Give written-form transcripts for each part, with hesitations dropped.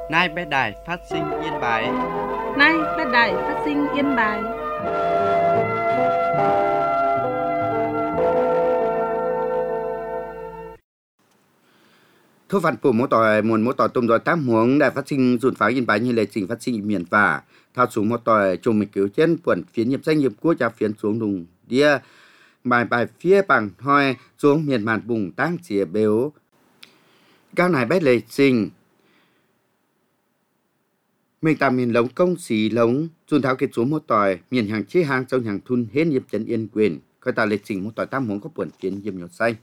Nay bé đài phát sinh Yên Bái. Nay bé đài phát sinh Yên Bái. Thu phản phủ mô tỏi nguồn mô tỏi tôm rồi tám huống đài phát sinh dùn pháo Yên Bái như lệ trình phát sinh miền và thao xuống mô tỏi trùng mình cứu trên quần phiến nhập danh nghiệp quốc gia phiến xuống đùng đĩa bài phía bằng hoi xuống miền màn bùng tăng chìa béo cao này bé lệ trình mình tạm miền lống công xí lống dùn tháo kết xuống mô tỏi miền hàng chế hàng trong hàng thun hết nghiệp trấn yên quyền coi ta lệ trình mô tỏi tám huống có quần phiến nhiệm nhột xanh.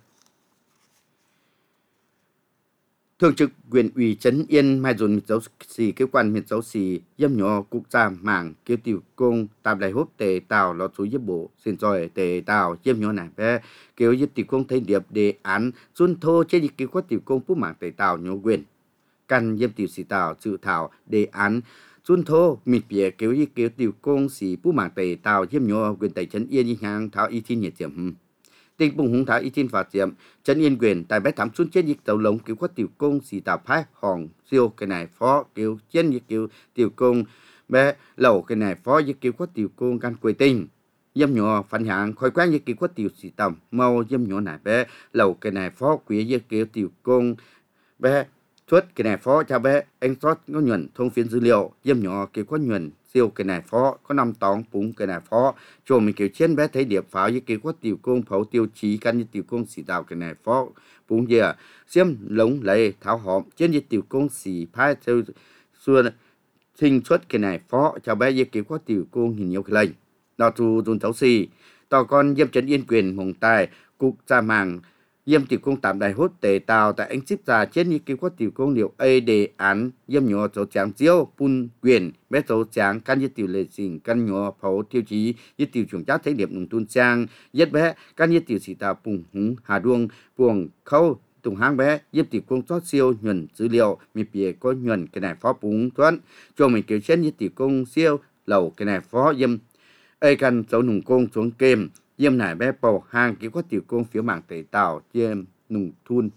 Thường trực huyện ủy trấn Yên mai dồn miệt dấu xì cơ quan miệt dấu xì dâm nhỏ cục gia mảng kêu tiểu công tạm đại hốt tề tàu lọt số giúp bộ xin rồi tề tàu dâm nhỏ này bé kêu giúp tiểu công thấy điệp đề án xuân thô trên những kêu quát tiểu công phú mảng tề tàu nhỏ quyền căn dâm tiểu xì tàu dự thảo đề án xuân thô mịt bìa kêu như kêu tiểu công xì phú mảng tề tàu dâm nhỏ quyền tề trấn Yên như hàng thảo y thiên nhiệt điểm tình bùng hùng thái y tin phạt diệm trấn Yên quyền tại bé thám xuân chết dịch tàu lống cứu có tiểu công xì tạp phái hòn siêu cái này phó cứu trên dịch cứu tiểu công bé lẩu cái này phó dịch cứu có tiểu công căn quê tinh dâm nhỏ phản hạng khói quán dịch cứu có tiểu xì tầm mau dâm nhỏ này bé lẩu cái này phó quý dịch cứu tiểu công bé xuất cái này phó cho bé anh sót có nhuận thông phiến dữ liệu dâm nhỏ cứu có nhuận siêu cái này phó có 5 tóng búng cái này phó cho mình kiểu trên bé thấy điệp pháo với kiểu có tiểu công pháo tiêu chí căn như tiểu công xì đào cái này phó búng giờ xiêm lống lấy tháo hòm trên như tiểu công xì phái theo xuân sinh xuất cái này phó cho bé với kiểu có tiểu công hình nhiều cái lệnh đào trù dùn cháu xì tàu con diêm trấn Yên quyền mồng tài cục gia màng diêm tiểu công tạm đại hốt tề tàu tại anh ship ra trên như kiểu có tiểu công liệu a đề án diêm nhỏ cháu tráng diêu pun quyền bé cháu tráng căn như tiểu lệ trình căn nhỏ pháo tiêu chí như tiểu trưởng chắc thấy điểm nông thôn trang nhất bé căn như tiểu sĩ tàu bùng húng hà đuông buồng khâu tùng hang bé diêm tiểu công chót siêu nhuận dữ liệu mi bìa có nhuận cái này phó búng thuận cho mình kiểu trên như tiểu công siêu lầu cái này phó diêm a căn cháu nùng công xuống kem diêm này bé bầu hàng kiểu có tiểu công phiếu mạng tề tàu diêm nùng thun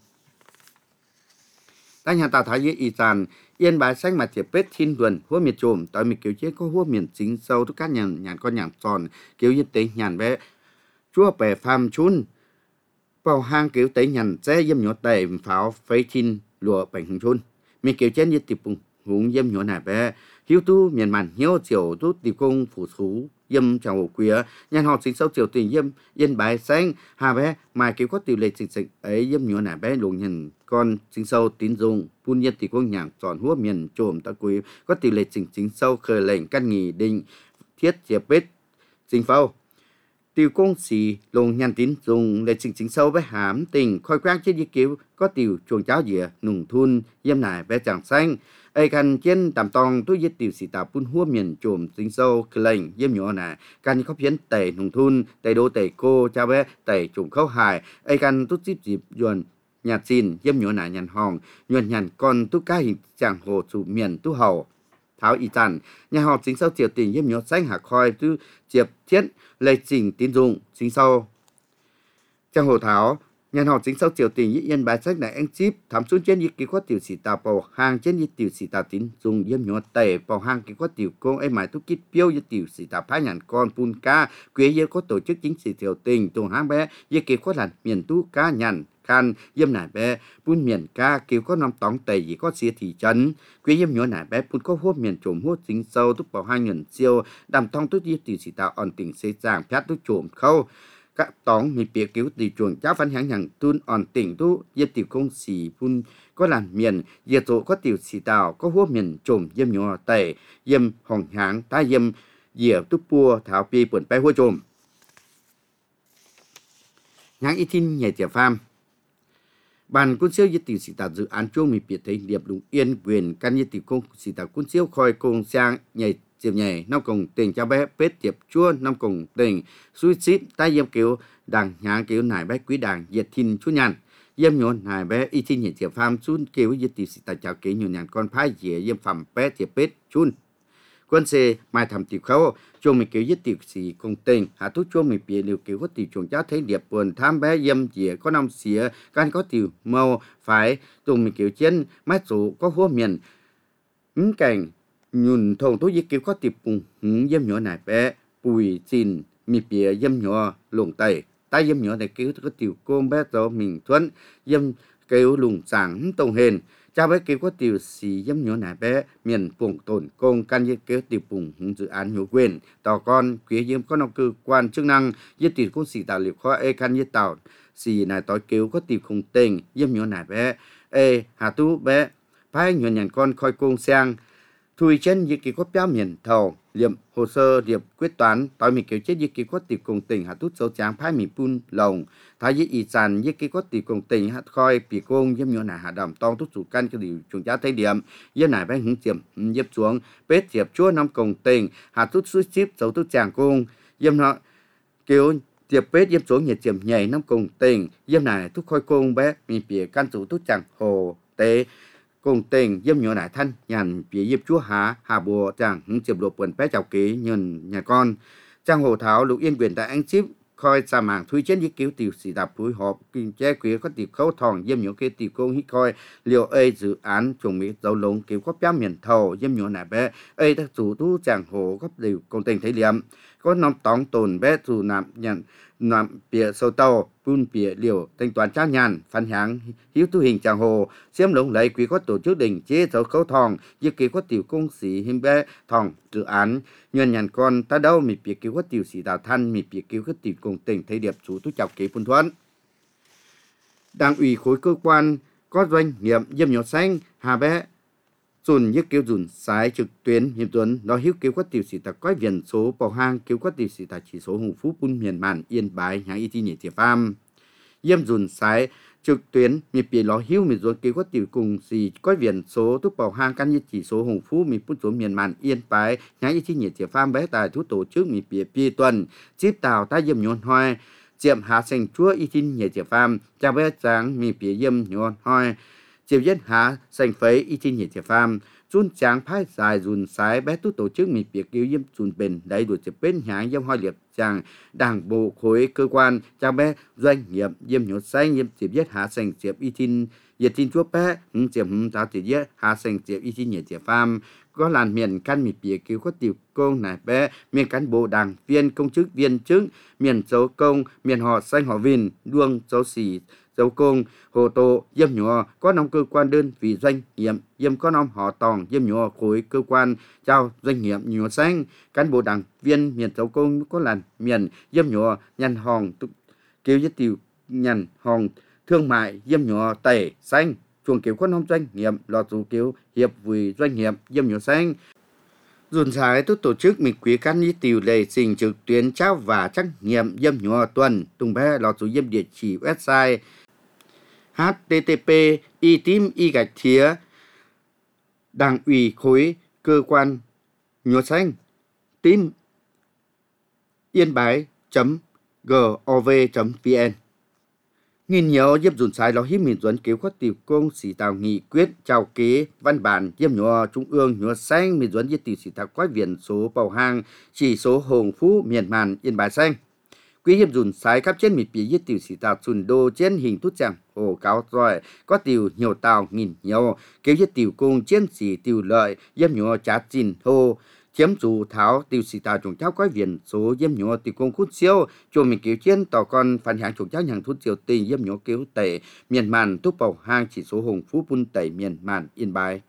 tại nhà tàu thái với y sàn Yên Bái sách mà tiệp bết thiên luận hua miệt trộm tại mình kiểu chế có hua miền chính sâu tất cả nhàn con nhàn tròn kiểu như tế nhàn bé chúa bè phàm chun bầu hàng kiểu tế nhàn xe diêm nhỏ tề pháo phế thiên lụa bành hùng chun mình kiểu chế như tiệp bùng hùng diêm nhỏ này bé hiếu tu miền màn hiếu chiều tu tiểu công phủ thú dâm chào hồ quía nhàn họ chính sâu chiều tình dâm Yên Bái xanh hà bé mà kiểu có tiểu lệ chính sách ấy dâm nhỏ này bé luồng nhìn con chính sâu tín dụng phun nhân thì có nhàng tròn húa miền trộm ta quý có tỷ lệ chính sâu khởi lệnh căn nghị định thiết chiệp bết chính phao tiểu công xì lồng nhàn tín dụng lệ chính sâu bé hám tình khôi quang trên di cứu có tiểu chuồng cháo dìa nùng thun dâm này bé chẳng xanh ai cần trên tạm tòng tôi giết tiểu sĩ tàu phun húa miền trộm chính sâu khởi lệnh dâm nhỏ này can có biến tẩy nùng thun tẩy đô tẩy cô cha bé tẩy trộm khâu hài ai cần tốt dịp dịp duẩn nhà xin dâm nhỏ nải nhàn hòn nhuận nhàn con tu cá hình chẳng hồ chủ miền tu hầu tháo y tàn nhà họ chính sau triều tình dâm nhỏ xanh hạ khoi tu chiệp thiết lệ trình tín dụng chính sau chẳng hồ tháo nhà họ chính sau triều tình với Yên Bái sách này anh chip thám xuống trên những cái quát tiểu sĩ tàu bầu hàng trên những tiểu sĩ tàu tín dụng dâm nhỏ tẩy bầu hàng cái quát tiểu công ấy mãi tu kít piêu với tiểu sĩ tàu phá nhàn con pun ca quế yêu có tổ chức chính trị triều tình tuồng hàng bé với cái quát là miền tu cá nhàn can dâm nải bé pun miền ca kêu có 5 tóng tẩy gì có xía thị trấn quế dâm nhỏ nải bé pun có hốt miền trộm hốt chính sâu túc bảo hai nhuận siêu đàm thông túc với tiểu sĩ tàu ổn tình xây giảng phát túc trộm khâu các tóng mi bịa cứu tỷ chuồng cháu phán hãng hàng tuôn ổn tỉnh tu diệt tiểu công xì phun có làn miền diệt tổ có tiểu xì tàu có hốt miền trộm dâm nhỏ tẩy dâm hồng hãng ta dâm diệt túc pua thảo pi bẩn bay hua trộm hãng y tin nhảy tiểu pham bàn quân siêu diệt tiểu sĩ tàu dự án chuông mi bịa thấy điệp đúng Yên quyền căn diệt tiểu công sĩ tàu quân siêu khoi công sang nhảy diệp nhảy năm cùng tình cho bé bết tiệp chua năm cùng tình suy xít tai diêm kiểu đằng nhã kiểu nải bé quý đằng diệt thiên chú nhàn diêm nhon nải bé y thiên nhảy tiệp pham chun kiểu diệt tiểu sĩ tàu chào kiểu nhon nhàn con phái dễ diêm phẩm bé tiệp bết chun quân xe mai thầm tiểu khâu chuông mình kiểu diệt tiểu sĩ cùng tình hạ thuốc chuông mình bịa liều kiểu có tiểu chuồng cháu thấy điệp buồn tham bé diêm dễ có năm xía can có tiểu màu phải tuồng mình kiểu trên mát số có hua miền cảnh nhùn thong tôi giết kêu có tiệp cùng dâm nhỏ này bé bùi chín mi bìa dâm nhỏ lồng tẩy tay dâm nhỏ này kêu có tiểu côn bé đó mình thuận dâm kêu lùng sáng tông hền cha bé kêu có tiểu xì dâm nhỏ này bé miền vùng tổn công can giết kêu tiểu cùng dự án nhổ quyền tàu con quý dâm có nông cơ quan chức năng giết tiểu con xì tạo liệu khó can giết tàu xì này tối kêu có tiểu không tình dâm nhỏ này bé hà tú bé phái nhuận nhận con khoi công sang thui chân như kỳ có béo miền thầu liệm hồ sơ điệp quyết toán tối mình kiểu chết như kỳ có tiệp cùng tỉnh hạ tút dấu tráng phái mình pun lồng thái với y sàn như kỳ có tiệp cùng tỉnh hạ khoi bị công dâm nhọ nà hạ đầm tong tút chủ căn cái điều chúng ta thấy điểm dâm này phải hướng tiệm dấp xuống bết tiệp chúa năm cùng tỉnh hạ tút suy chip dấu tút tràng cung dâm nó kiểu tiệp bết dâm xuống nhiệt tiệm nhảy năm cùng tỉnh dâm này tút khoi công bé mình bị căn chủ tút tràng hồ tế cùng tình dâm nhỏ nải thân nhàn phía dịp chúa hà bùa chàng hứng chiếm lộ quần bé chào ký nhân nhà con trang hồ tháo lục yên quyền tại anh ship khoi xa màng thui chết với cứu tiểu sĩ đạp phối họp kinh chế quý có tiểu khấu thòng dâm nhỏ kia tiểu công hít khoi liệu dự án trùng mỹ dấu lông cứu có béo miền thầu dâm nhỏ nải bé tác chủ tu chàng hồ góp đều cùng tình thấy liệm có năm tóng tồn bé chủ nằm nhận nằm bìa sâu tàu phun bìa liều thanh toán trao nhàn phản hãng hiếu tu hình chàng hồ xem lồng lấy quý có tổ chức đình chế dấu khấu thòng như kỳ có tiểu công sĩ hình bé thòng dự án nhân nhàn con ta đâu mì bìa cứu có tiểu sĩ đào thanh mì bìa cứu có tiểu cùng tình thấy điệp chủ tu chọc kế phun thuẫn đảng ủy khối cơ quan có doanh nghiệp dâm nhỏ xanh hà bé dùn như kêu dùn sái trực tuyến hiệp tuấn nó hiếu kêu có tiểu sĩ ta quái viền số bảo hang kêu có tiểu sĩ ta chỉ số hùng phú bun miền màn yên bái nhà y ti nhị tiệp pham yếm dùn sái trực tuyến mi bì nó hiếu mi dùn kêu có tiểu cùng sĩ quái viền số túc bảo hang căn như chỉ số hùng phú mi bun số miền màn yên bái nhà y ti nhị tiệp pham bé tài thu tổ chức mi bì pi tuần chip tàu ta yếm nhon hoài chiệm hạ sinh chúa y ti nhị tiệp pham cha bé tráng mi bì yếm nhon hoài chiều nhất hạ sành phấy y tin nhiệt phàm chun tráng phái dài dùn sái bé tu tổ chức mình việc cứu yếm dùn bền đầy đủ chụp bên hãng yếm hoa liệp chàng đảng bộ khối cơ quan cha bé doanh nghiệp yếm nhốt xanh yếm chiều nhất hạ sành chiều y tin nhiệt tin chúa bé chiều giáo chiều nhất hạ sành chiều y tin nhiệt phàm có làn miền căn mình việc cứu có tiểu công này bé miền cán bộ đảng viên công chức viên chức miền dấu công miền họ xanh họ vin đuông dấu xì dấu công hồ tô dâm nhỏ có năm cơ quan đơn vị doanh nghiệp dâm có năm họ tòng dâm nhỏ khối cơ quan trao doanh nghiệp nhỏ xanh cán bộ đảng viên miền dấu công có làn miền dâm nhỏ nhằn hòn kêu với tiểu nhằn hòn thương mại dâm nhỏ tẩy xanh chuồng kiểu có năm doanh nghiệp lọt dù kiểu hiệp với doanh nghiệp dâm nhỏ xanh dùn sái tôi tổ chức mình quý căn như tiểu lệ trình trực tuyến trao và trắc nghiệm dâm nhỏ tuần tung bé lọt dù dâm địa chỉ website http://itim đảng ủy khối cơ quan nhỏ xanh tim yên bái.gov.vn nghìn nhớ giúp dùn sai lo hiếp mình dẫn kéo có tiểu công sĩ tàu nghị quyết chào kế văn bản giúp nhỏ trung ương nhỏ xanh mình dẫn với tiểu sĩ tàu quái viện số bầu hang chỉ số hồng phú miền màn yên bái xanh quý hiệp dùn sái khắp trên mịt bì với tiểu sĩ tàu chùn đô trên hình tút chẳng hồ cáo rồi có tiểu nhiều tàu nghìn nhiều kéo với tiểu công chiến sĩ tiểu lợi giúp nhỏ trả chìn hô chiếm chủ tháo tiêu sĩ tàu trồng cháo quái viện số dâm nhỏ tiểu công cút siêu cho mình kéo chiến tàu con phản hạng trồng cháo nhàng thút siêu tình dâm nhỏ kéo tẩy miền màn túc bầu hang chỉ số hồng phú bun tẩy miền màn yên bái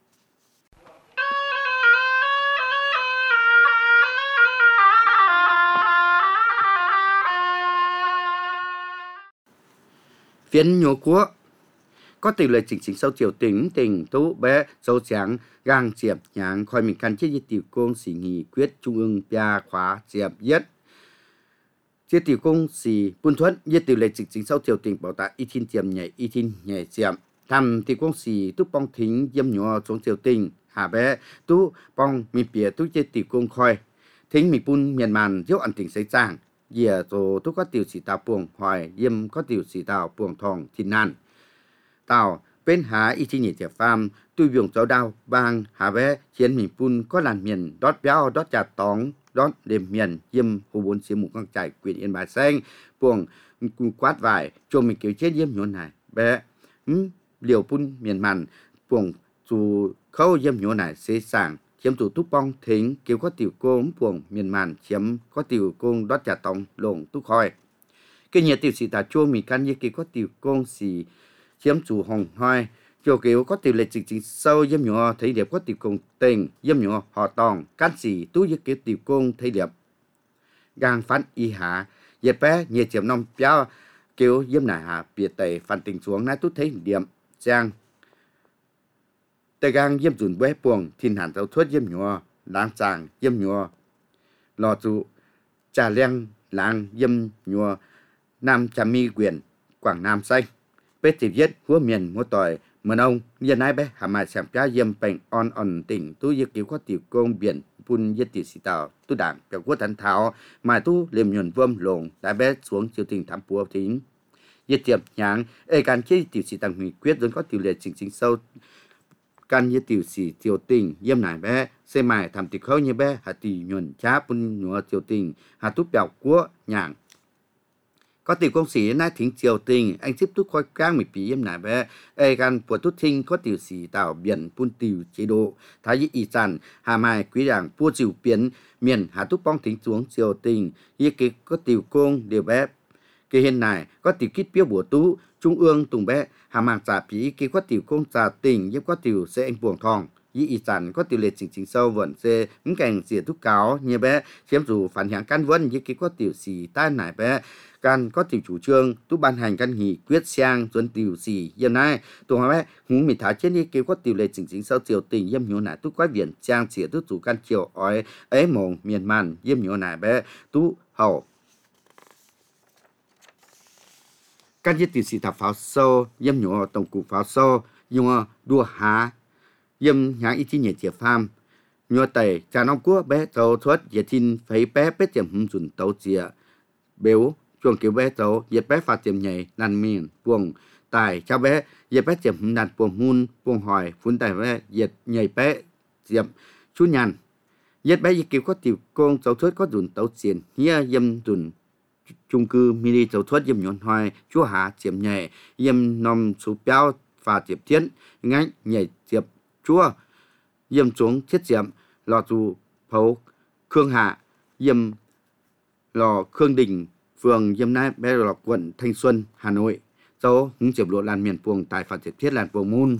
phiến nhô quốc có tỷ lệ chính sâu chiều tỉnh tỉnh tú bé sâu trắng gang chiệp nhàng khỏi mình căn chế với tiểu công sĩ nghị quyết trung ương bia khóa chiệp nhất chế tiểu công sĩ buôn thuận với tỷ lệ chính sâu chiều tỉnh bảo tại y thiên chiệp nhảy chiệp thăm tiểu công sĩ tú bong thính dâm nhỏ xuống chiều tỉnh hà bé tú bong mình bìa tú chế tiểu công khoi thính mình buôn miền màn dấu ăn tỉnh xây trang dìa rồi tú có tiểu sĩ tàu buồng hoài dâm có tiểu sĩ tàu buồng thòng thiên nan tàu bên há y chi nhị tiệp pham tôi dùng cháu đào bang hà bé chiến mình pun có làn miền đót béo đót chặt tóng đót đêm miền dâm hồ bốn xí mục căng chạy quyền yên bài xanh buồng quát vải cho mình kiểu chết dâm nhốn này bé liều pun miền màn buồng dù khâu yếm nhổ nải xế sàng chiếm chủ túc bong thính kiểu có tiểu côn buồng miền màn chiếm có tiểu côn đót trả tòng lồng túc khoi cái nhà tiểu sĩ ta chua mì can như kiểu có tiểu côn xì chiếm chủ hồng hoai chiều kiểu có tiểu lệ chính sâu yếm nhổ thấy đẹp có tiểu côn tình yếm nhổ họ tòng can xì tú như kiểu tiểu côn thấy đẹp gang phán y hạ dẹp bé nhẹ chiếm nông béo kiểu yếm nải hạ biệt tẩy phản tình xuống nãy tút thấy điểm giang tề gang yếm dùn bé buồng thiên hàn dấu thuốc yếm nhua lang chàng yếm nhua lò trụ trà leng lang yếm nhua nam trà mi quyền quảng nam xanh bếp thì viết húa miền múa tỏi mần ông yên ai bé hà mai xem cá yếm bèn on tỉnh tu yết kiểu có tiểu công biển pun yết tiểu sĩ tàu tu đảng biểu quốc thần thảo mà tu liềm nhuận vơm lồng đã bé xuống chiều tình thám phù thính yết tiệm nháng can chế tiểu sĩ tăng hủy quyết vẫn có tiểu lệ chính sâu can như tiểu sĩ tiểu tình yếm nải bé xe mài thảm tiểu khâu như bé hà tỷ nhuận chá pun nhua tiểu tình hà túc biểu quốc nhàng có tiểu công sĩ nãy thính tiểu tình anh tiếp tục coi cang mì pí yếm nải bé can của tút thinh có tiểu sĩ tạo biển pun tiểu chế độ thái y y sản hà mai quý đảng pua chịu biến miền hà túc bong thính xuống tiểu tình như cái có tiểu công điều bé cái hiện này có tiểu kít biểu bùa tú trung ương tùng bé hà màng trả phí khi có tiểu công trả tình giúp có tiểu sẽ anh buồng thòng y y sản có tiểu lệ chính sâu vẫn sẽ những cảnh diện thúc cáo như bé chiếm dù phản hiện căn vấn như khi có tiểu xì tai nải bé can có tiểu chủ trương tu ban hành căn nghị quyết sang tuân tiểu xì hiện nay tùng bé húng mì thả trên như khi có tiểu lệ chính sâu tiểu tình yếm nhổ nải tu quái biển trang xỉa tu chủ căn chiều ói ấy mộng miền màn yếm nhổ nải bé tu hậu các nhất tiểu sĩ thảo pháo sâu yếm nhổ tổng cục pháo sâu dùng đua há yếm nháng ít nhẹ chia pham nhua tẩy trà nong cua bé tàu thoát dệt tin phải bé bé tiệm hung dùn tàu chia béo chuồng kiểu bé tàu dệt bé phạt tiệm nhảy nàn miền buồng tài cho bé dệt bé tiệm hung nàn buồng hun buồng hỏi phun tài bé dệt nhảy bé tiệm chú nhàn dệt bé dệt kiểu có tiểu công tàu thoát có dùn tàu xiên hia yếm dùn chung cư mini tàu thoát yếm nhọn hoài chúa hạ chiếm nhẹ yếm nòng số béo và tiệp thiên ngay nhảy tiệp chúa yếm xuống thiết diệm lò dù phấu khương hạ yếm lò khương đình phường yếm nai bé lò quận Thanh Xuân Hà Nội dấu những chiếm lộ làn miền buồng tại phạt tiệp thiết làn buồng môn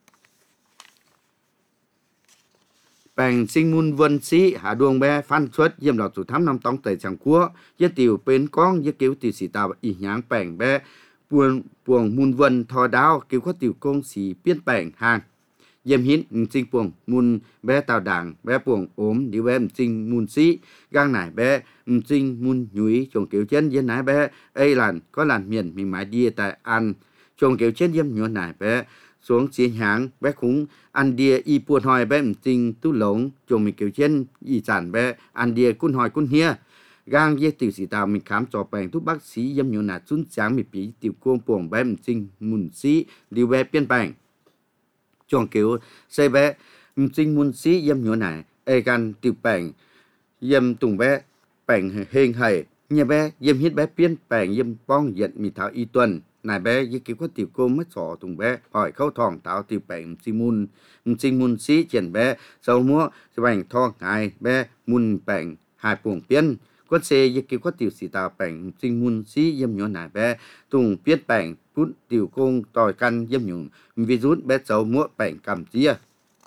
bèn sinh mun vân sĩ hạ đuông bé phan xuất yếm lò chủ thám năm tông tẩy chẳng cua yết tiểu bên con yết cứu tiểu sĩ tàu y nháng bèn bé buồng mun vân thò đáo cứu có tiểu công sĩ biên bèn hàng yếm hít sinh buồng mun bé tàu đảng bé buồng ốm điếu bé sinh mun sĩ gang nải bé sinh mun nhúy chồng cứu chân yếm nải bé ấy làn có làn miền mình mãi đi tại ăn chồng cứu chân yếm nhua nải bé xuống chiến háng bé khúng ăn đia y buồn hỏi bé tình tu lống chồng mình kiểu chân y sản bé ăn đia cun hỏi cun hia gang ye tiểu sĩ tàu mình khám cho bèn thuốc bác sĩ yếm nhổ nà chun sáng mình bí tiểu cuông buồng bé tình mun sĩ liu bé biên bèn chồng kiểu xe bé tình mun sĩ yếm nhổ nà gan tiểu bèn yếm tùng bé bèn hên hầy nhà bé yếm hít bé biên bèn yếm bong giận mình thảo y tuần nài bé như kiểu có tiểu cô mất sọ tùng bé hỏi khâu thòng tạo tiểu bèn sinh mun sĩ triển bé sau múa bèn thong ngài bé mun bèn hai buồng biên có xe như kiểu có tiểu sĩ tạo bèn sinh mun sĩ yếm nhổ nài bé tùng biết bèn phút tiểu công tỏi căn yếm nhổ virus bé sau múa bèn cầm chia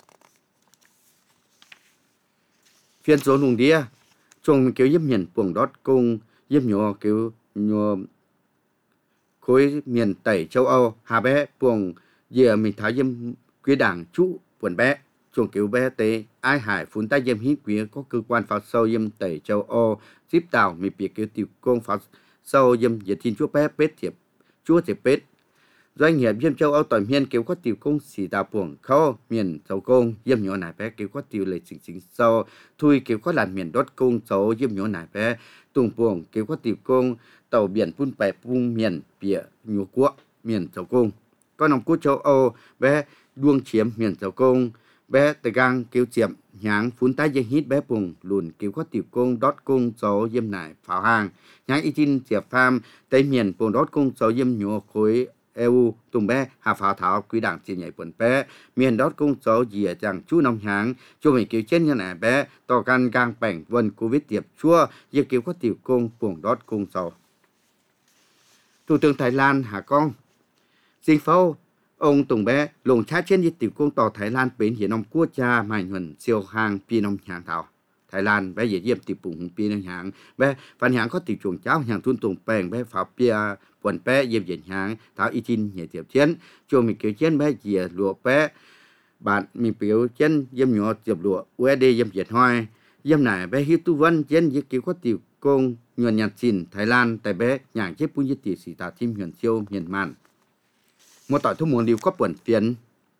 phiên số nùng đĩa chung kiểu yếm miền buồng đót công yếm nhổ kiểu nhổ khối miền Tây châu Âu hà bé buồng giờ mình tháo yếm quý đảng chú buồn bé chuồng kiểu bé tế ai hải phun tay yếm hít quý có cơ quan pháo sâu yếm Tây châu Âu tiếp tàu mình bị kiểu tiểu công pháo sâu yếm giờ tin chúa bé bết thiệp chúa thiệp bết doanh nghiệp yếm châu Âu toàn miền kiểu có tiểu công xì tàu buồng khâu miền châu công yếm nhỏ nải bé kiểu có tiểu lệ chính sâu thui kiểu có làn miền đốt công sâu yếm nhỏ nải bé tùng buồng kiểu có tiểu công tàu biển phun bè phun miền bìa nhúa quốc miền châu công có nòng quốc châu Âu bé đuông chiếm miền châu công bé tây gang kêu chiếm nháng phun tay dây hít bé buồng lùn kêu có tiểu công đót công số yếm nải pháo hàng nháng y tin chiệp pham tây miền buồng đót công số yếm nhúa khối EU tùng bé hà pháo thảo quý đảng chỉ nhảy quần bé miền đó công số dìa chẳng chú nông háng cho mình cứu trên như này bé tỏ căn gang bảnh vân Covid tiệp chua dự cứu có tiểu công buồng đót công số. Thủ tướng Thái Lan Hà Con Sinh phâu ông tùng bé lồng chát trên như tiểu công tỏ Thái Lan bến hiện ông quốc gia mảnh huẩn siêu hàng pi nông háng thảo Thái Lan bé dễ diêm tiểu bụng pi nông háng bé phản háng có tiểu chuồng cháo hàng thun tùng bèn bé pháo pia quần bé diêm diễn háng tháo y tin nhảy tiểu chiến cho mình cứu chiến bé dìa lụa bé bạn mình biểu chiến diêm nhỏ tiệp lụa USD diêm diễn hoài diêm này bé hiếu tu văn chiến dễ cứu có tiểu công nhuận nhạt xin Thái Lan tại bé nhàng chế bún nhất tỷ sĩ tà tim huyền siêu miền màn một tỏi thu muốn điều có buồn phiền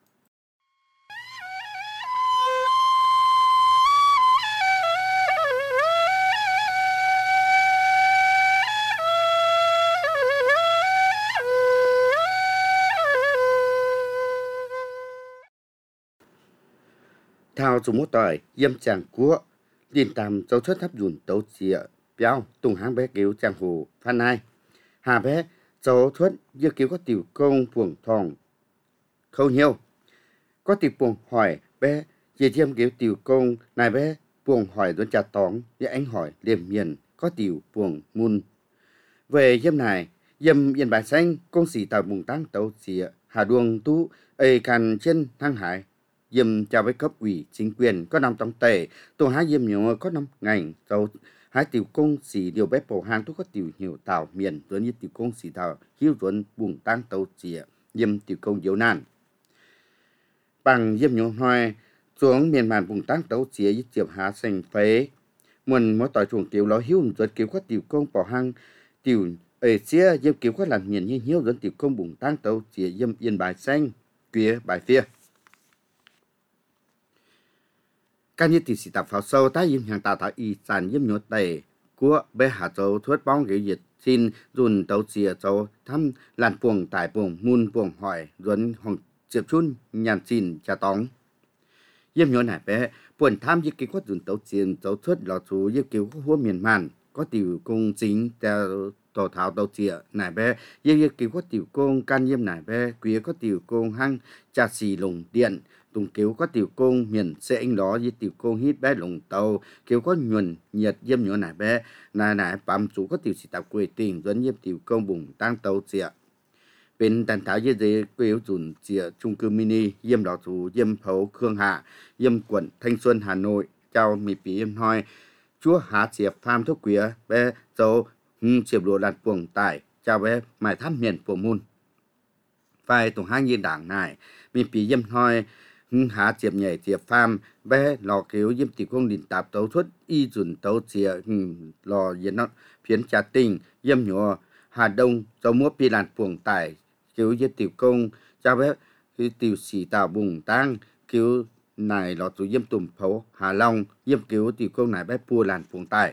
thao dùng một tỏi yếm chàng cua liên tam dấu thất hấp dùn tấu chìa béo tung háng bé cứu chàng hồ phan ai hà bé dấu thất dưa cứu có tiểu công buồng thòng khâu nhiêu có tiểu buồng hỏi bé dì thiêm cứu tiểu công này bé buồng hỏi đốn trà tóng với anh hỏi liềm miền có tiểu buồng mun về yếm này yếm yên bài xanh công sĩ tàu bùng tăng tấu chìa hà đuông tú ê càn trên thăng hải yếm chào với cấp ủy chính quyền có năm trong tệ tổ hai yếm nhiều có năm ngành dấu hai tiểu công sĩ điều bếp bổ hàng có tiểu nhiều tàu miền rồi như tiểu công sĩ tàu hiếu ruộng buồng tăng tàu chìa yếm tiểu công yếu nan bằng yếm nhiều hoài xuống miền màn buồng tăng tàu chìa với tiểu hạ sành phế muốn mỗi tỏi chuồng tiểu lo hiếu rồi kiểu có tiểu công bỏ hàng tiểu ở xưa yếm kiểu có làm miền như hiếu dẫn tiểu công buồng tăng tàu chìa yếm yên bài xanh quía bài phía các như tỷ sĩ tập pháo sâu tái yếm hàng tạo tạo y sản yếm nhốt đầy của bé hạ châu thuất bóng gửi dịch xin dùn tàu chìa châu thăm làn buồng tải buồng mun buồng hỏi duẩn hồng chiệp chun nhàn xin trà tóng yếm nhốt này bé buồn tham yếm ký có dùn tàu chìa châu thuất lọ chú yếm ký có hua miền màn có tiểu công chính theo tổ thảo tàu chìa này bé yếm ký có tiểu công can yếm này bé quý có tiểu công hăng trà xì lồng điện tùng kiếu có tiểu công miền sẽ anh đó với tiểu công hít bé lồng tàu kiếu có nhuần nhiệt yếm nhỏ nải bé nải bám chú có tiểu sĩ tạo quê tình dẫn yếm tiểu công bùng tăng tàu chìa bên tàn tháo dưới dây quê dùn chìa chung cư mini yếm đó chú yếm phấu Khương Hạ yếm quận Thanh Xuân Hà Nội chào mì phí yếm hoi chúa há chìa pham thuốc quía bé dấu chiệp lụa lạt buồng tải chào bé mài thăm miền của môn phải tùng hai nhiên đảng này mì phí yếm hoi hạ chiệp nhảy chiệp pham bé lò kéo yếm tiểu công đình tạp tấu thuất y dùn tấu chìa lò yên nó phiến trà tình yếm nhỏ Hà Đông dấu múa pi làn buồng tải kéo yếm tiểu công cho bé tiểu sĩ tạo bùng tăng kéo này lò chú yếm tùm phấu Hà Long yếm kéo tiểu công này bé pua làn buồng tải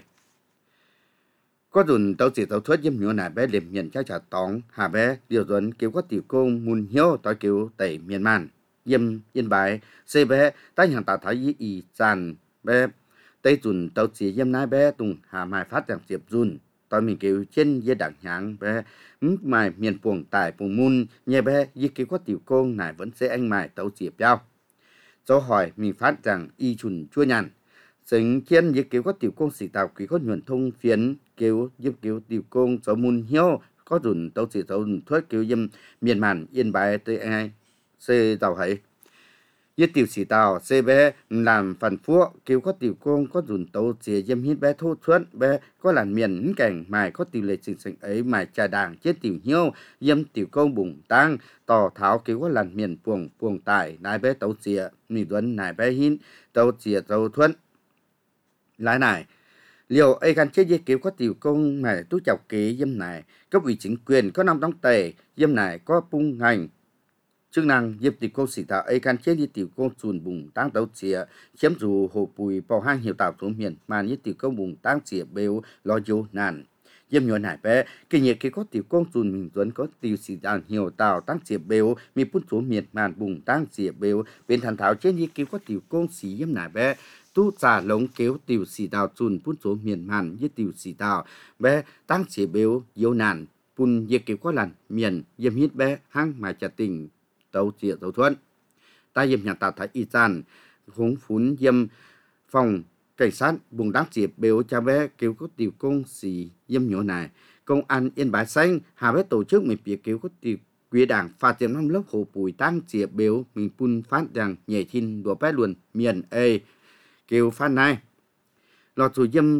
có dùn tấu chỉ tấu thuất yếm nhỏ này bé liềm nhận chắc trả tóng hà bé điều dẫn kéo có tiểu công mun hiếu tối kéo tẩy miền man yếm yên bài xây bé tay hàng tạo thái y tràn bé tây dùn tàu chỉ yếm nái bé tùng hà mai phát chẳng diệp dùn tôi mình kêu trên dây đảng nháng bé mài miền buồng tải buồng mun nhẹ bé y kêu có tiểu công này vẫn sẽ anh mài tàu chỉ nhau cho hỏi mình phát rằng y chùn chua nhàn sừng trên y kêu có tiểu công sĩ tàu quý có nhuận thông phiến kêu yếm kêu tiểu công cho mun hiếu có dùn tàu chỉ tàu thuết kêu yếm miền màn yên bài tới ai xe tàu hay yết tiểu sĩ tàu xe bé làm phần phua kêu có tiểu công có dùn tàu chìa yếm hít bé thô thuất bé có làn miền cảnh mài có tiểu lệ trình sành ấy mài trà đàng chết tiểu hiếu yếm tiểu công bùng tăng tỏ tháo kêu có làn miền buồng tải nai bé tàu chìa mì duấn nai bé hít tàu chìa tàu thuất lái này liệu ấy gan chết dây kêu có tiểu công mài tú chọc kế yếm này cấp ủy chính quyền có năm đóng tề yếm này có bung ngành chức năng yếm tiểu công sĩ tạo ấy can chết như tiểu công chùn bùng tăng tàu chìa chiếm dù hồ bùi bò hang hiệu tạo xuống miền mà như tiểu công bùng tăng chìa bêu lo vô nàn yếm nhỏ nải bé kinh nghiệm khi có tiểu công chùn mình tuấn có tiểu sĩ tạo hiệu tạo tăng chìa bêu mi phun xuống miền màn bùng tăng chìa bêu bên thành thảo chết như kêu có tiểu công sĩ yếm nải bé tu trả lống kéo tiểu sĩ tạo chùn phun xuống miền màn như tiểu sĩ tạo bé tăng chìa bêu yêu nàn bùn diệt kiểu có làn miền yếm hít bé hang mà trả tình tàu chia tàu thuận ta yếm nhà tạo thái y tàn húng phún yếm phòng cảnh sát vùng đắc diệp biểu cha bé kiểu có tiểu công xì yếm nhỏ này công an Yên Bái Xanh hà bé tổ chức mình việc kiểu có tiểu quý đảng phạt tiền năm lớp hồ bùi tăng diệp biểu mình phun phát rằng nhảy thiên đùa bé luôn miền A kiểu phát này lọt dù yếm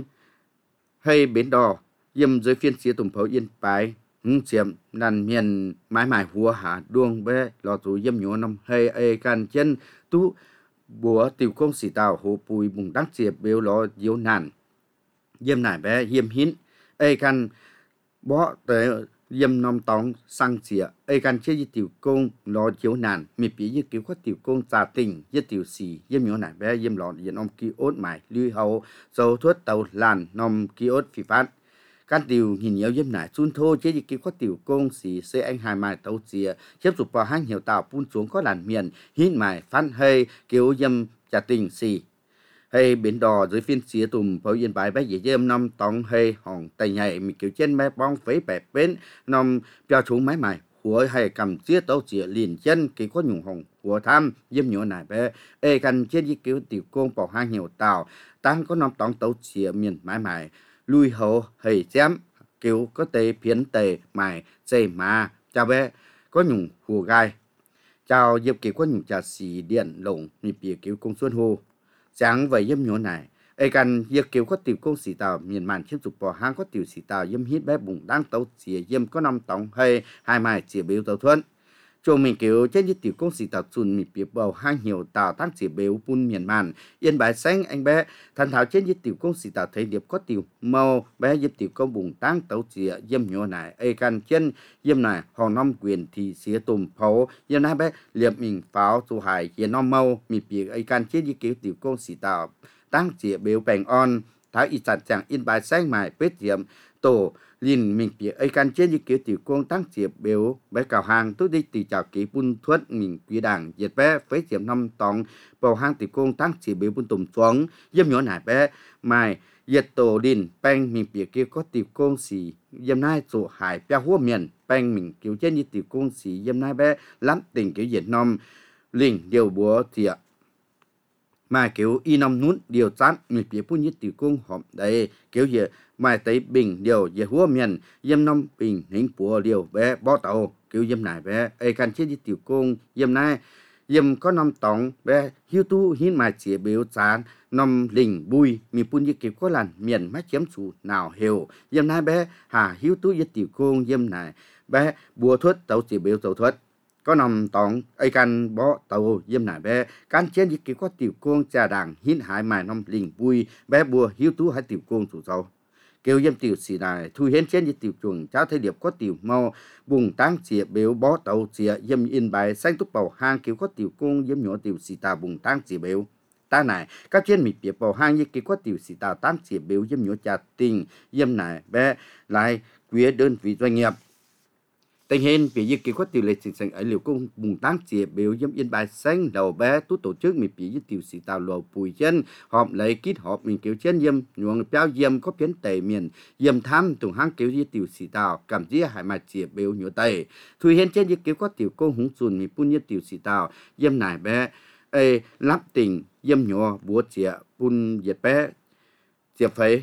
hay bến đò yếm dưới phiên xía tùng phấu Yên Bái chiếm nàn miền mãi mãi hùa hạ đuông bé lọt dù yếm nhỏ năm hay ai can chân tú bùa tiểu công sĩ tàu hồ bùi bùng đắc diệp biểu lọ diếu nàn yếm nải bé yếm hín ai can bó tới yếm nom tóng sang xỉa ai can chế với tiểu công lọ diếu nàn mi bí với kiểu có tiểu công trà tình với tiểu xì yếm nhỏ nải bé yếm lọ yếm ông ký ốt mải lưu hậu dầu thuốc tàu làn nom ký ốt phi phát can tiểu nhìn nhiều yếm nải chun thô chế với kiểu có tiểu công xì xe anh hai mài tàu xỉa xếp sụp vào hang hiểu tàu phun xuống có làn miền hít mải phát hơi kiểu yếm trà tình xì hay bến đò dưới phiên xía tùm phơi Yên Bái bé dễ dêm năm tông hay hòn tay nhảy mi kiểu trên bé bong phế bẹp bến năm cho chúng máy mài hùa hay cầm chia tàu chĩa liền chân kỳ có nhung hồng hùa tham dêm nhỏ này bé ê căn trên với kiểu tiểu công bảo hang nhiều tàu tăng có năm tông tàu chĩa miền mái mài lui hậu hay chém kiểu có tê phiến tê mài dây mà chào bé có nhung hùa gai chào dịp kiểu có nhung trà xì điện lồng mi bìa kiểu công xuân hồ sáng vậy yếm nhỏ này ai cần việc kiểu có tiểu công sĩ tàu miền màn chiếc dục bò hang có tiểu sĩ tàu yếm hít bé bùng đang tàu xìa yếm có năm tông hay hai mai xìa biểu tàu thuận chỗ mình kiểu trên như tiểu công sĩ tàu chun mình biểu bầu hang nhiều tàu tăng xìa biểu bún miền màn Yên Bái Xanh anh bé thành thảo trên như tiểu công sĩ tàu thấy điệp có tiểu màu bé yếm tiểu công bùng tăng tàu xìa yếm nhỏ này ai cần trên yếm này hòn năm quyền thì xìa tùm pháo yếm này bé liệp mình pháo dù hải yếm năm màu mình biểu ai cần trên như kiểu tiểu công sĩ tàu tăng xìa biểu bèn on thái y sản chẳng Yên Bái Xanh mài bết diệm tổ liền mình biểu ai cần trên như kiểu tiểu công tăng xìa biểu bé cào hàng tôi đi từ chào ký bún thuất mình quý đảng diệt bé phế diệm năm tòng bầu hang tiểu công tăng xìa biểu bún tùm xuống yếm nhỏ này bé mài diệt tổ đình bèn mình biểu kia có tiểu công xì yếm nai chỗ hải bia hua miền bèn mình kiểu trên như tiểu công xì yếm nai bé lắm tình kiểu diệt nom liền điều búa tiệt mà kiểu y năm nút điều chán mình biết phun như tiểu công hòm đây kiểu gì mà tới bình điều về húa miền yếm năm bình hình búa điều bé bó tàu kiểu yếm này bé ai can chết như tiểu công yếm này yếm có năm tòng bé hiu tu hiến mà chỉ biểu chán năm lình bùi mình phun như kiểu có làn miền mắt chém chủ nào hiểu yếm này bé hà hiu tu như tiểu công yếm này bé bùa thuốc tàu chỉ biểu tàu thuốc có nằm tòng ai can bó tàu yếm nải bé can trên như kiểu có tiểu công trà đảng hiến hải mài năm lình bùi bé bùa hiu tú hay tiểu công chủ giàu kêu yếm tiểu xì này thu hiến trên như tiểu chuồng cháu thấy điệp có tiểu mau bùng tăng chìa béo bó tàu chìa yếm Yên Bái Xanh túc bầu hang kiểu có tiểu công yếm nhỏ tiểu xì tà bùng tăng chìa béo ta này các trên mịt biệt bầu hang như kiểu có tiểu xì tà tăng chìa béo yếm nhỏ trà tình yếm này bé lại quý đơn vị doanh nghiệp tình hình vì như kiểu có tiểu lệ sinh ở liều công bùng tăng chìa biểu yếm Yên Bái Xanh đầu bé tú tổ chức mình bị với tiểu sĩ tàu lò bùi chân họp lấy kít họp mình kiểu chân yếm nhuận béo yếm có biến tề miền yếm tham tùng hang kiểu với tiểu sĩ tàu cảm giác hải mà chìa biểu nhựa tề thui hen trên như kiểu có tiểu công húng sùn mình phun như tiểu sĩ tàu yếm nải bé ê lắp tình yếm nhỏ búa chìa phun diệt bé chìa phế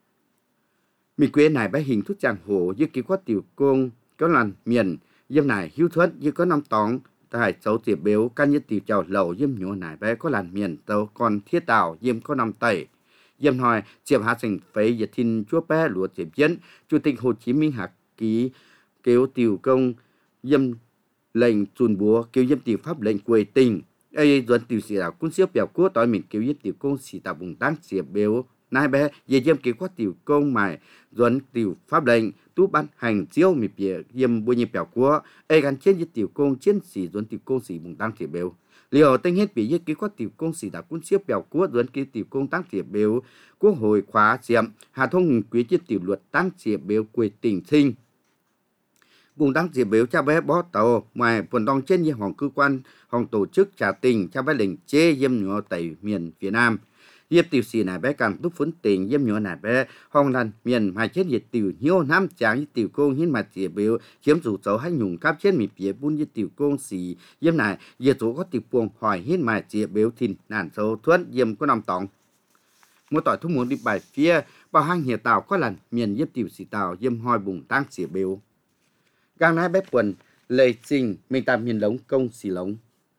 mình quê này bé hình thức chàng hồ như kiểu có tiểu công có lần miền yếm này hiu thuất như có năm tòng tại cháu tiệp béo can như tiểu chào lẩu yếm nhỏ này bé có làn miền tàu còn thiết tàu yếm có năm tẩy yếm hỏi chiệp hạ thành phế diệt thiên chúa bé lúa tiệp chiến chủ tịch Hồ Chí Minh hạc ký kêu tiểu công yếm lệnh chùn búa kêu yếm tiểu pháp lệnh quê tình ai doan tiểu sĩ đạo quân siêu bèo cua tỏi mình kêu yếm tiểu công sĩ tạo bùng tăng chiệp béo nai bé về yếm kêu có tiểu công mài doan tiểu pháp lệnh tú ban hành chiếu mi bìa yếm bùi nhị bèo của ai gắn trên với tiểu công chiến sĩ doan tiểu công sĩ bùng tăng chỉ béo liệu tên hết bị yếm kêu có tiểu công sĩ đạo quân siêu bèo của doan kêu tiểu công tăng chỉ béo quốc hội khóa chiếm hà thông quý trên tiểu luật tăng chỉ béo quê tỉnh sinh bùng tăng chỉ béo cha bé bó tàu ngoài phần đong trên như hòn cơ quan hòn tổ chức trả tình cha bé lệnh chế yếm nhỏ tẩy miền phía nam Yếp tiểu sĩ này bé càng túc phấn tình yếm nhỏ này bé hong lần miền mai chết nhiệt tiểu hiếu nam tráng như tiểu công hiến mặt chìa biểu chiếm rủ cháu hay nhung cáp chết mì phía bún như tiểu công xì yếm này yếp chỗ có tiểu buông hỏi hiến mặt chìa biểu thìn nản sâu thuẫn yếm có nằm tòng mua tỏi thu muốn đi bài phía bao hang hiệp tàu có lần miền yếp tiểu sĩ tàu yếm hoi bùng tăng chìa biểu gang nái bé quần lệ trình mình tạm miền lống công xì lống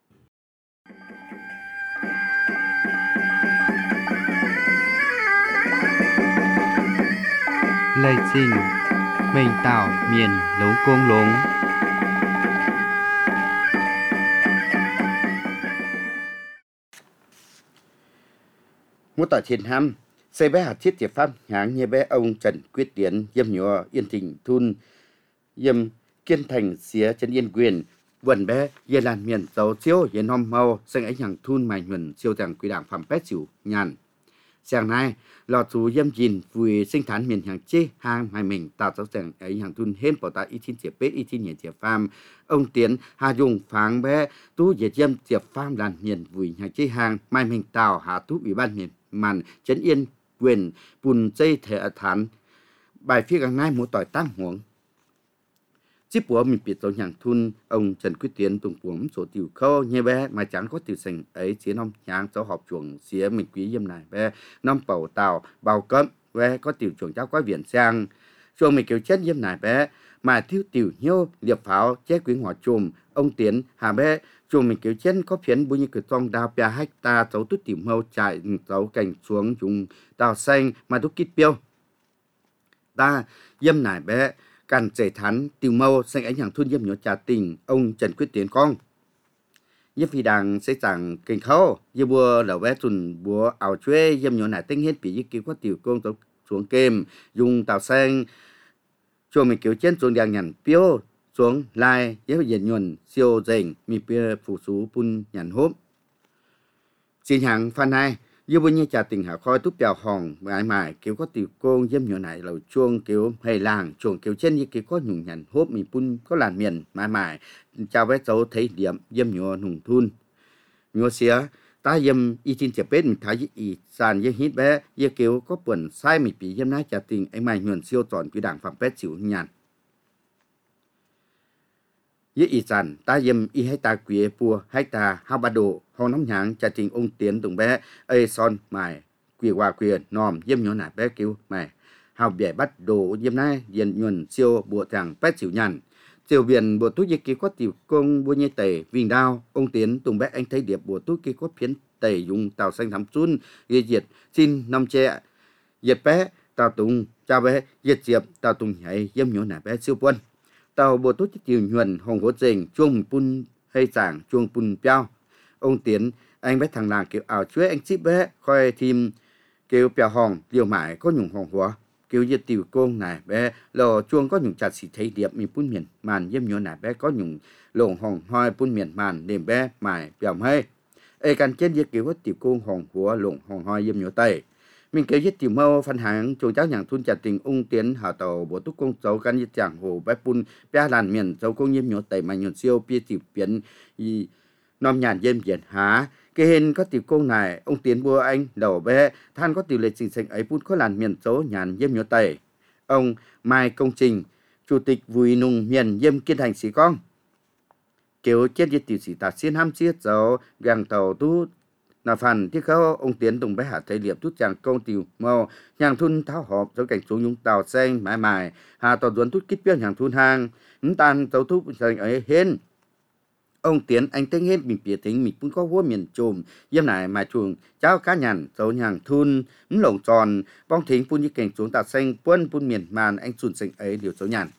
Lê Trình mình tạo miền lống công lống. Một tỏi trên ham xây bé hạt thiết tiệp pháp háng như bé ông Trần Quyết Tiến yếm nhỏ yên thịnh thun yếm kiên thành xía chân yên quyền vườn bé ye làn miền dấu chiếu ye nom mau xanh ấy hàng thun mài nhuần siêu tàng quý đảng phạm pét chịu nhàn sáng nay lọt chú yếm gìn vui sinh thán miền hàng chế hàng hai mình tạo dấu tàng ấy hàng thun hên bảo ta y thiên tiệp bết y thiên nhiệt tiệp pham ông Tiến hà dùng pháng bé tú ye yếm tiệp pham làn miền vui hàng chế hàng mai mình tạo hạ tú ủy ban miền màn chấn yên quyền bùn dây thể thán bài phía gần ngay một tỏi tăng huống chiếc búa mình biệt tàu nhàng thun ông Trần Quyết Tiến tung buồm số tiểu khâu như bé mà chẳng có tiểu sành ấy chỉ năm nhàng cháu họp chuồng xía mình quý yếm này bé năm bầu tàu bào cấm bé có tiểu chuồng cháu có viện sang chuồng mình kiểu chết yếm này bé mà thiếu tiểu nhiêu liệp pháo chế quý hỏa chùm ông Tiến hà bé chuồng mình kiểu chết có phiến bùi như cửa tông đào bia hecta cháu tút tiểu mâu chạy cháu cảnh xuống chúng đào xanh mà đúc kít biêu ta yếm này bé càn chảy thán tiểu mâu xanh ánh hàng thun yếm nhỏ trà tình ông Trần Quyết Tiến con yếm phi đàng xây chẳng kinh khâu yếm bùa lẩu bé tuần bùa ảo chuê yếm nhỏ này tinh hết bị yếm cứu có tiểu công tàu xuống kềm dùng tàu xanh cho mình kiểu trên xuống đèn nhằn piêu xuống lai yếm diện nhuần siêu dành mi pia phủ sú pun nhằn hốp xin hàng phan hai như bây như trà tình hạ khói túp bèo hòn mãi mãi kiểu có tiểu công dâm nhỏ này lầu chuông kiểu hay làng chuồng kiểu trên như kiểu có nhung nhằn hốp mình pun có làn miền mãi mãi chào bé cháu thấy điểm dâm nhỏ nùng thun nhỏ xía ta dâm y tin chẹp bết mình thấy y sàn như hít bé như kiểu có buồn sai mình bị dâm nái trà tình anh mày nhuần siêu tròn quý đảng phạm bét chịu nhàn với y sàn ta dâm y hay ta quỷ pua hay ta hao ba độ hong nóng nhàng trà tình ông Tiến tùng bé ê son mài quỷ hòa quỷ nòm dâm nhỏ nải bé kêu mài hao bẻ bắt đồ dâm nái diện nhuần siêu bùa thằng bét chịu nhàn chiều biển bùa tú kia có tiểu công bùa như tẩy vinh đao ông Tiến tùng bé anh thấy điệp bùa tú kia có phiến tẩy dùng tàu xanh thắm chun ghi diệt xin năm tre diệt bé tàu tùng chào bé diệt diệp tàu tùng nhảy dâm nhỏ nải bé siêu quân tàu bùa tú chiều nhuần hồng hố dình chuông pun hay giảng chuông pun piao ông Tiến anh bé thằng làng kiểu ảo chuối anh ship bé khoai thêm kêu bèo hòn liều mãi có nhung hòn hóa kêu diệt tiểu công này bé lò chuông có nhung chặt xì thấy điệp mình pun miền màn dâm nhỏ này bé có nhung lồng hòn hoi pun miền màn đêm bé mải bèo hay ê can trên diệt kiểu có tiểu công hòn hóa lồng hòn hoi dâm nhỏ tây mình kêu diệt tiểu mâu phân hàng chủ cháu nhàng thun chặt tình ông Tiến hạ tàu bộ túc công cháu can diệt chẳng hồ bé pun bé làn miền cháu công dâm nhỏ tây mà nhuận siêu bia tiểu biến nom nhàn dêm biển há cái hình có tiểu công này ông Tiến bua anh đầu bé than có tiểu lệ trình sành ấy pun có làn miền số nhàn dêm nhỏ tây ông Mai Công Trình chủ tịch vui nung miền dêm kiên thành sĩ con kiểu chết diệt tiểu sĩ ta xin ham chiết cháu gàng tàu tu là phần thiết khâu ông Tiến tùng bé hạ thấy liệp tút chàng công tiểu màu nhàng thun tháo họp cho cảnh xuống nhung tàu xanh mãi mãi hà tàu duẩn tút kít biếc nhàng thun hang tan tàu tút sành ấy hên ông Tiến anh tính hết mình bịa tính mình cũng có vua miền trùm yếm này mà chuồng cháu cá nhàn dấu nhàng thun lồng tròn bong thính pun như cảnh xuống tàu xanh quân pun miền màn anh sùn xanh ấy điều số nhàn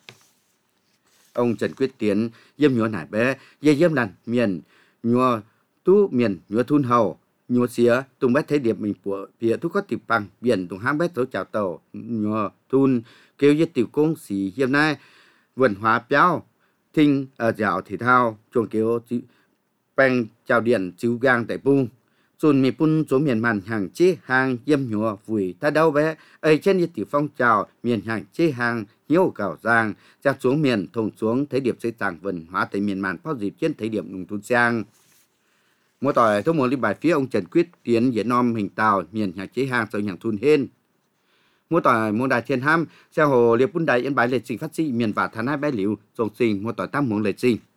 ông Trần Quyết Tiến yếm nhúa nải bé yếm làn miền nhúa tú miền nhúa thun hầu nhúa xía tung bé thấy điệp mình của phía thu có tiệp bằng biển tung hang bé tối chào tàu nhúa thun kêu yết tiểu công xì yếm này vườn hóa béo thinh ở dạo thể thao chuồng kêu bèn chào điện chiếu gang tại bung chuồn mi pun số miền màn hàng chế hàng yếm nhúa vui ta đâu bé ấy trên như tiểu phong chào miền hàng chế hàng hiếu cào giang ra xuống miền thùng xuống thấy điệp xây tàng vườn hóa tại miền màn pháo dịp trên thấy điểm nung thun sang Mua tỏi thông muốn đi bài phía ông Trần Quyết Tiến Diễn Nom Hình Tàu miền nhà chế hàng sau nhàng thun hên. Mua tỏi mua đài thiên ham xe hồ liệp bún đài yên bài lệ trình phát sinh miền và tháng hai bé liu dòng sinh mua tỏi tam muốn lệ trình.